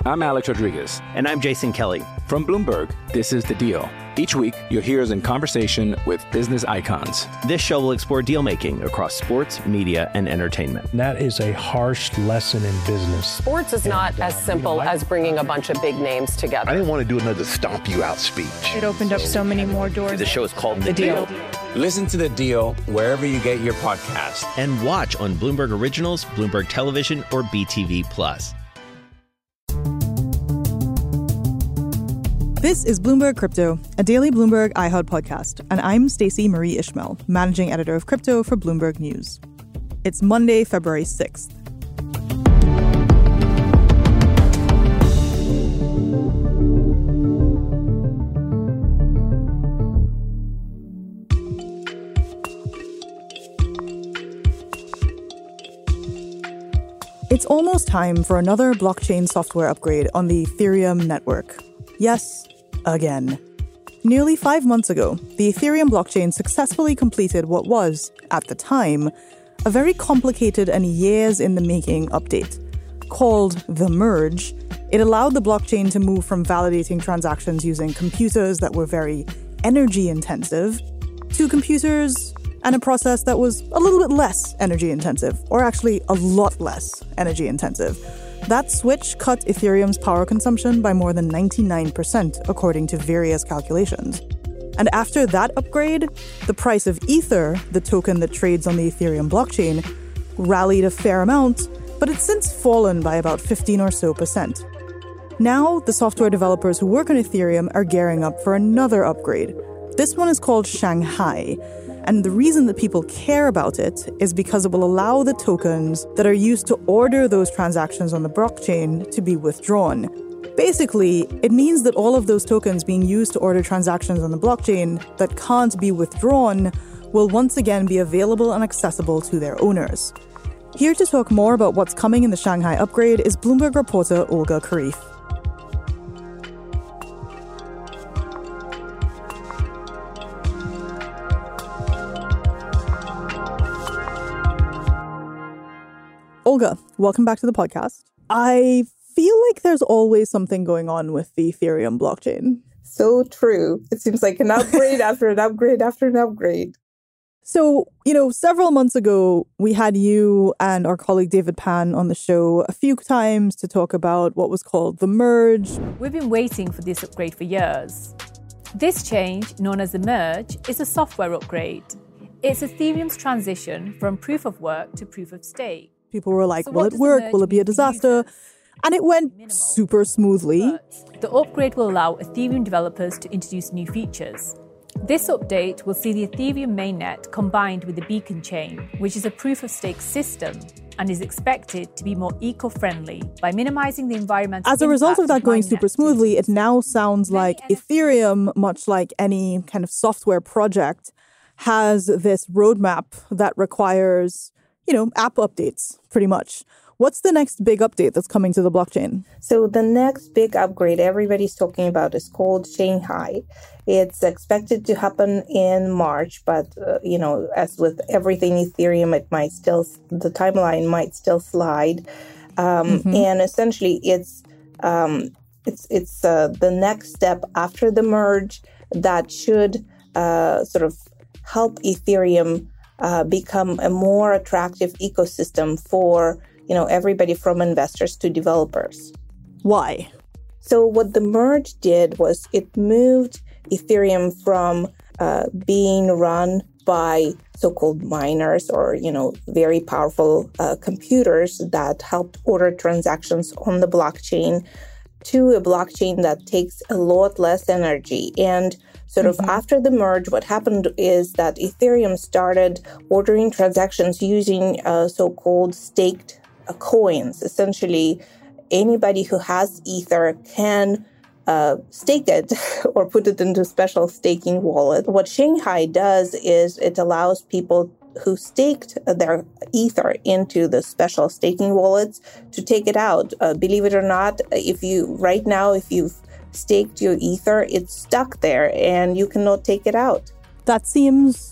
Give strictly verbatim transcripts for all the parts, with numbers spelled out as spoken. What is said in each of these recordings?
I'm Alex Rodriguez. And I'm Jason Kelly. From Bloomberg, this is The Deal. Each week, you'll hear us in conversation with business icons. This show will explore deal-making across sports, media, and entertainment. That is a harsh lesson in business. Sports is not and, uh, as simple you know, I, as bringing a bunch of big names together. I didn't want to do another stomp you out speech. It opened up so many more doors. The show is called The, the Deal. Deal. Listen to The Deal wherever you get your podcasts. And watch on Bloomberg Originals, Bloomberg Television, or B T V Plus. This is Bloomberg Crypto, a daily Bloomberg iHeart podcast, and I'm Stacey Marie Ishmael, managing editor of crypto for Bloomberg News. It's Monday, February sixth. It's almost time for another blockchain software upgrade on the Ethereum network. Yes, again. Nearly five months ago, the Ethereum blockchain successfully completed what was, at the time, a very complicated and years-in-the-making update. Called the Merge, it allowed the blockchain to move from validating transactions using computers that were very energy-intensive to computers and a process that was a little bit less energy-intensive, or actually a lot less energy-intensive. That switch cut Ethereum's power consumption by more than ninety-nine percent, according to various calculations. And after that upgrade, the price of Ether, the token that trades on the Ethereum blockchain, rallied a fair amount, but it's since fallen by about fifteen or so percent. Now, the software developers who work on Ethereum are gearing up for another upgrade. This one is called Shanghai. And the reason that people care about it is because it will allow the tokens that are used to order those transactions on the blockchain to be withdrawn. Basically, it means that all of those tokens being used to order transactions on the blockchain that can't be withdrawn will once again be available and accessible to their owners. Here to talk more about what's coming in the Shanghai upgrade is Bloomberg reporter Olga Kharif. Olga, welcome back to the podcast. I feel like there's always something going on with the Ethereum blockchain. So true. It seems like an upgrade after an upgrade after an upgrade. So, you know, several months ago, we had you and our colleague David Pan on the show a few times to talk about what was called the Merge. We've been waiting for this upgrade for years. This change, known as the Merge, is a software upgrade. It's Ethereum's transition from proof of work to proof of stake. People were like, so will it work? Will it be a disaster? And it went Minimal. super smoothly. But the upgrade will allow Ethereum developers to introduce new features. This update will see the Ethereum mainnet combined with the Beacon chain, which is a proof-of-stake system and is expected to be more eco-friendly by minimizing the environmental As a result of that going super smoothly, it now sounds like Ethereum, much like any kind of software project, has this roadmap that requires, you know, app updates, pretty much. What's the next big update that's coming to the blockchain? So the next big upgrade everybody's talking about is called Shanghai. It's expected to happen in March, but, uh, you know, as with everything Ethereum, it might still, the timeline might still slide. Um, mm-hmm. And essentially, it's um, it's it's uh, the next step after the merge that should uh, sort of help Ethereum uh, become a more attractive ecosystem for, you know, everybody from investors to developers. Why? So what the merge did was it moved Ethereum from uh, being run by so-called miners or, you know, very powerful uh, computers that helped order transactions on the blockchain to a blockchain that takes a lot less energy. And sort of mm-hmm. after the merge, what happened is that Ethereum started ordering transactions using uh, so-called staked uh, coins. Essentially, anybody who has Ether can uh, stake it or put it into a special staking wallet. What Shanghai does is it allows people who staked their Ether into the special staking wallets to take it out. Uh, believe it or not, if you right now, if you've staked your Ether, it's stuck there and you cannot take it out. That seems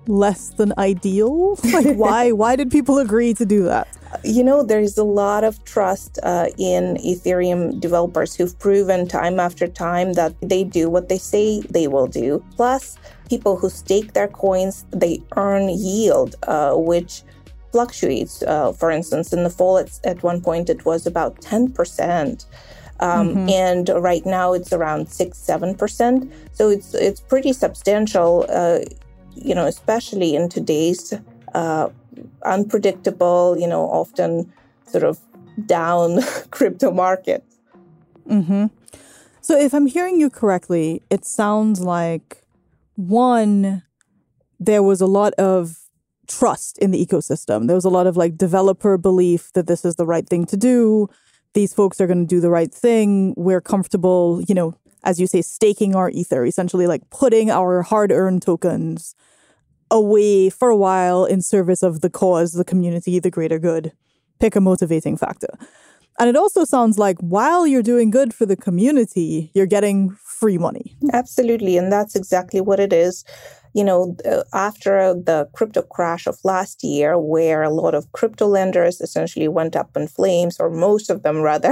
less than ideal? Like, why why did people agree to do that? You know, there's a lot of trust uh, in Ethereum developers who've proven time after time that they do what they say they will do. Plus, people who stake their coins, they earn yield, uh, which fluctuates. Uh, for instance, in the fall, it's, at one point, it was about ten percent. Um, mm-hmm. And right now, it's around six, seven percent. So it's, it's pretty substantial, uh, you know, especially in today's uh unpredictable, you know, often sort of down crypto market. Mm-hmm. So if I'm hearing you correctly, it sounds like, one, there was a lot of trust in the ecosystem. There was a lot of like developer belief that this is the right thing to do. These folks are going to do the right thing. We're comfortable, you know, as you say, staking our ether, essentially like putting our hard-earned tokens away for a while in service of the cause, the community, the greater good. Pick a motivating factor. And it also sounds like while you're doing good for the community, you're getting free money. Absolutely. And that's exactly what it is. You know, after the crypto crash of last year, where a lot of crypto lenders essentially went up in flames, or most of them rather,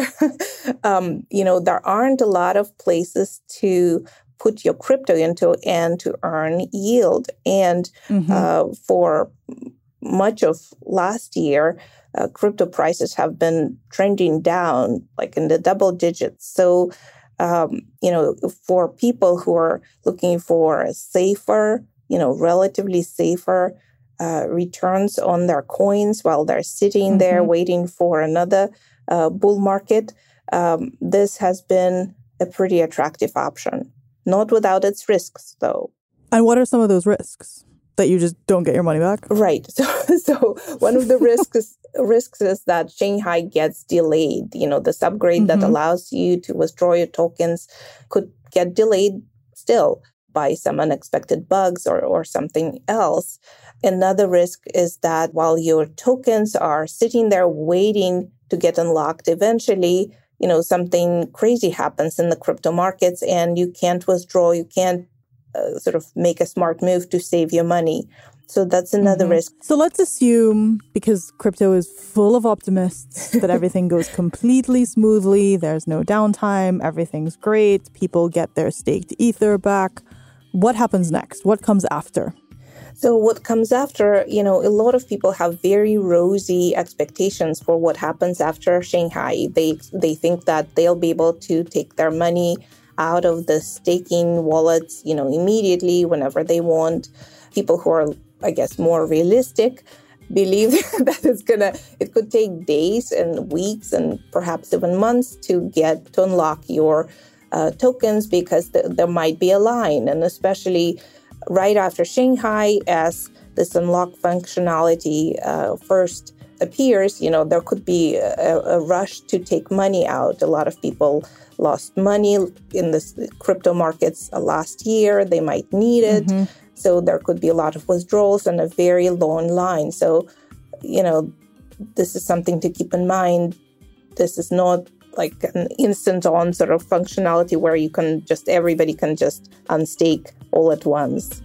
um, you know, there aren't a lot of places to put your crypto into and to earn yield. And mm-hmm. uh, for much of last year, uh, crypto prices have been trending down, like in the double digits. So, um, you know, for people who are looking for a safer, you know, relatively safer uh, returns on their coins while they're sitting mm-hmm. there waiting for another uh, bull market, um, this has been a pretty attractive option. Not without its risks, though. And what are some of those risks? That you just don't get your money back? Right. So, so one of the risks risks is that Shanghai gets delayed. You know, this upgrade mm-hmm. that allows you to withdraw your tokens could get delayed still by some unexpected bugs or, or something else. Another risk is that while your tokens are sitting there waiting to get unlocked eventually, you know, something crazy happens in the crypto markets and you can't withdraw, you can't uh, sort of make a smart move to save your money. So that's another mm-hmm. risk. So let's assume, because crypto is full of optimists, that everything goes completely smoothly, there's no downtime, everything's great, people get their staked ether back. What happens next? What comes after? So what comes after, you know, a lot of people have very rosy expectations for what happens after Shanghai. They they think that they'll be able to take their money out of the staking wallets, you know, immediately whenever they want. People who are, I guess, more realistic believe that it's gonna, it could take days and weeks and perhaps even months to get to unlock your uh, tokens because th- there might be a line, and especially right after Shanghai, as this unlock functionality uh, first appears, you know, there could be a, a rush to take money out. A lot of people lost money in the crypto markets last year. They might need it. Mm-hmm. So there could be a lot of withdrawals and a very long line. So, you know, this is something to keep in mind. This is not like an instant-on sort of functionality where you can just, everybody can just unstake all at once.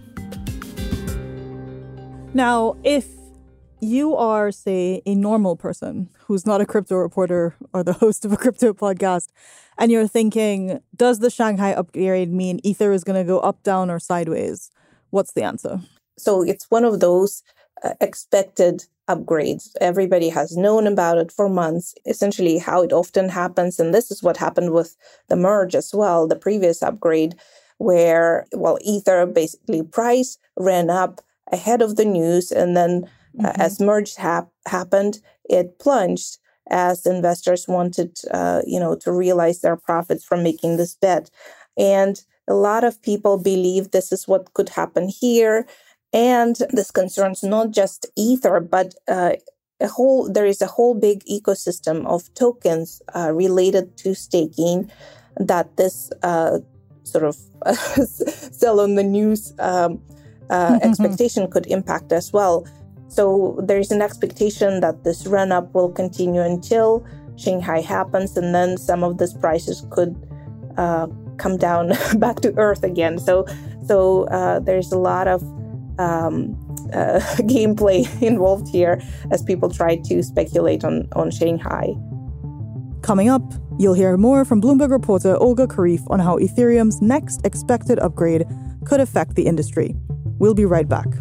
Now, if you are, say, a normal person who's not a crypto reporter or the host of a crypto podcast, and you're thinking, does the Shanghai upgrade mean Ether is going to go up, down, or sideways? What's the answer? So it's one of those uh, expected upgrades. Everybody has known about it for months, essentially how it often happens. And this is what happened with the merge as well, the previous upgrade, where, well, Ether basically price ran up ahead of the news. And then uh, mm-hmm. as merge hap- happened, it plunged as investors wanted, uh, you know, to realize their profits from making this bet. And a lot of people believe this is what could happen here. And this concerns not just Ether, but uh, a whole. there is a whole big ecosystem of tokens uh, related to staking that this uh, sort of uh, sell on the news um, uh, mm-hmm. expectation could impact as well. So there is an expectation that this run-up will continue until Shanghai happens, and then some of these prices could uh, come down back to earth again. So, so uh, there's a lot of um, uh, gameplay involved here as people try to speculate on, on Shanghai. Coming up, you'll hear more from Bloomberg reporter Olga Kharif on how Ethereum's next expected upgrade could affect the industry. We'll be right back.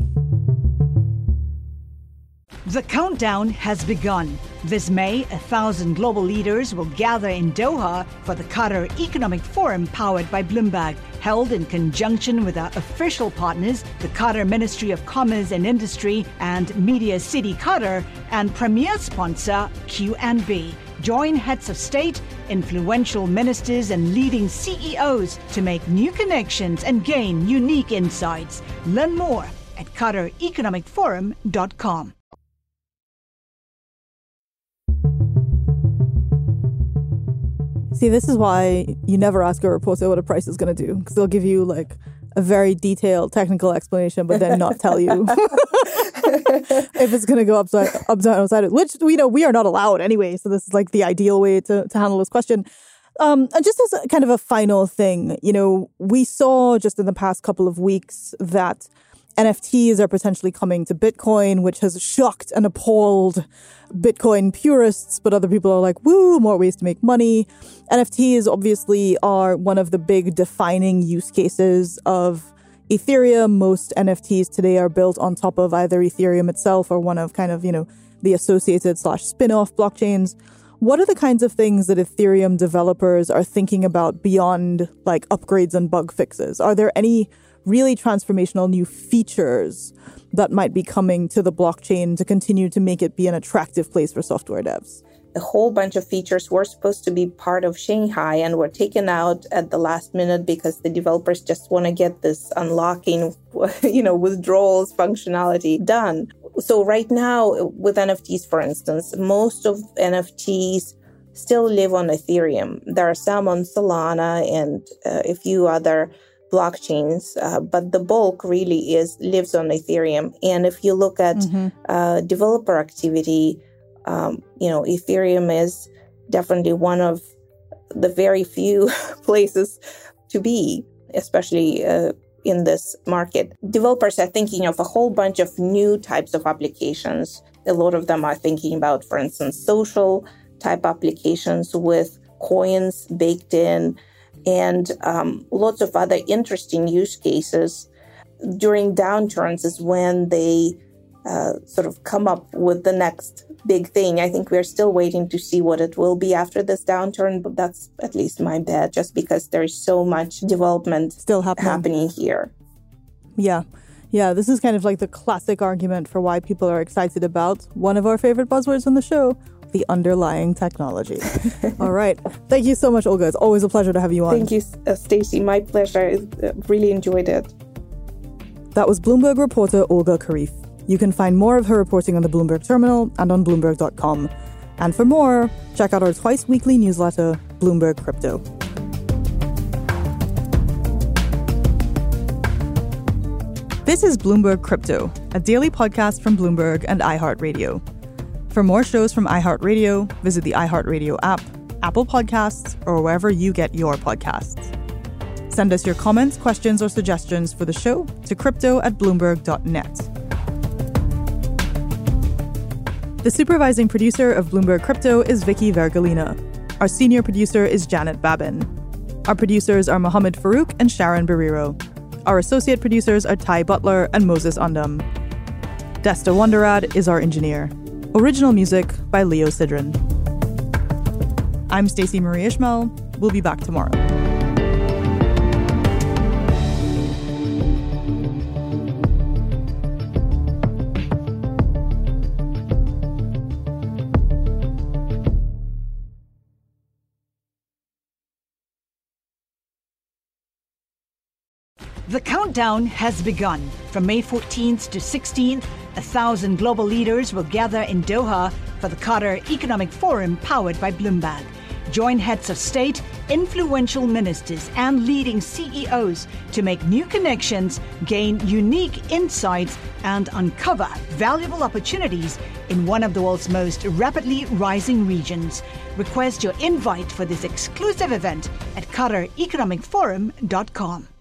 The countdown has begun. This May, a thousand global leaders will gather in Doha for the Qatar Economic Forum powered by Bloomberg, held in conjunction with our official partners, the Qatar Ministry of Commerce and Industry and Media City Qatar, and premier sponsor Q and B. Join heads of state, influential ministers, and leading C E Os to make new connections and gain unique insights. Learn more at qatar economic forum dot com. See, this is why you never ask a reporter what a price is going to do, because they'll give you like a very detailed technical explanation, but then not tell you if it's going to go upside, up, down, or sideways, which we know we are not allowed anyway. So this is like the ideal way to, to handle this question. Um, and just as a, kind of a final thing, you know, we saw just in the past couple of weeks that N F Ts are potentially coming to Bitcoin, which has shocked and appalled Bitcoin purists, but other people are like, woo, more ways to make money. N F Ts obviously are one of the big defining use cases of Ethereum. Most N F Ts today are built on top of either Ethereum itself or one of kind of, you know, the associated slash spin-off blockchains. What are the kinds of things that Ethereum developers are thinking about beyond like upgrades and bug fixes? Are there any really transformational new features that might be coming to the blockchain to continue to make it be an attractive place for software devs? A whole bunch of features were supposed to be part of Shanghai and were taken out at the last minute because the developers just want to get this unlocking, you know, withdrawals functionality done. So right now with N F Ts, for instance, most of N F Ts still live on Ethereum. There are some on Solana and uh, a few other blockchains, uh, but the bulk really is lives on Ethereum. And if you look at mm-hmm. uh, developer activity, um, you know, Ethereum is definitely one of the very few places to be, especially uh, in this market. Developers are thinking of a whole bunch of new types of applications. A lot of them are thinking about, for instance, social type applications with coins baked in, and um, lots of other interesting use cases. During downturns is when they uh, sort of come up with the next big thing. I think we're still waiting to see what it will be after this downturn, but that's at least my bet, just because there's so much development still happening, happening here. Yeah. Yeah, this is kind of like the classic argument for why people are excited about one of our favorite buzzwords on the show, the underlying technology. All right. Thank you so much, Olga. It's always a pleasure to have you on. Thank you, uh, Stacey. My pleasure. I uh, really enjoyed it. That was Bloomberg reporter Olga Kharif. You can find more of her reporting on the Bloomberg Terminal and on Bloomberg dot com. And for more, check out our twice-weekly newsletter, Bloomberg Crypto. This is Bloomberg Crypto, a daily podcast from Bloomberg and iHeartRadio. For more shows from iHeartRadio, visit the iHeartRadio app, Apple Podcasts, or wherever you get your podcasts. Send us your comments, questions, or suggestions for the show to crypto at bloomberg dot net. The supervising producer of Bloomberg Crypto is Vicky Vergolina. Our senior producer is Janet Babin. Our producers are Mohammed Farouk and Sharon Barrero. Our associate producers are Ty Butler and Moses Undum. Desta Wonderad is our engineer. Original music by Leo Sidran. I'm Stacey Marie Ishmael. We'll be back tomorrow. The countdown has begun. From May fourteenth to sixteenth, a thousand global leaders will gather in Doha for the Qatar Economic Forum powered by Bloomberg. Join heads of state, influential ministers, and leading C E Os to make new connections, gain unique insights, and uncover valuable opportunities in one of the world's most rapidly rising regions. Request your invite for this exclusive event at qatar economic forum dot com.